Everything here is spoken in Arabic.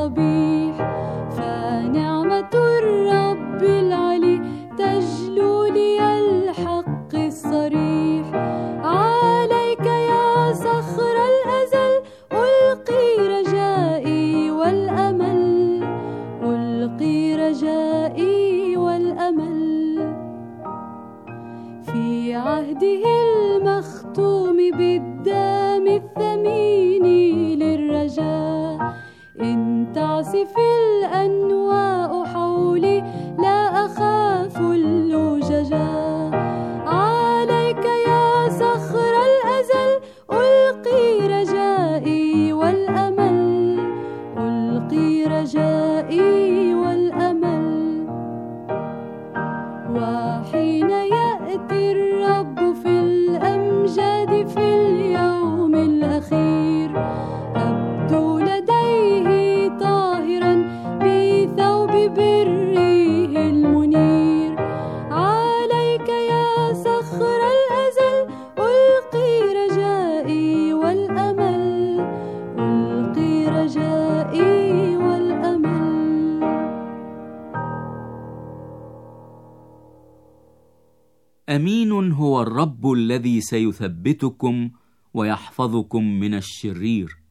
الصبيح، فنعمة الرب العلي تجلو لي الحق الصريح. عليك يا صخر الأزل ألقي رجائي والأمل، ألقي رجائي والأمل. في عهده المختوم بالدم الثمين للرجاء، إن تعصف الأنواء حولي لا أخاف اللججا. عليك يا صخر الأزل ألقي رجائي والأمل، ألقي رجائي والأمل. وحين يأتي الرب في الأمجاد في اليوم الأخير، أبدو لديه طاهرا بثوب بره المنير. عليك يا صخر الأزل ألقي رجائي والأمل، ألقي رجائي والأمل. أمين هو الرب الذي سيثبتكم ويحفظكم من الشرير.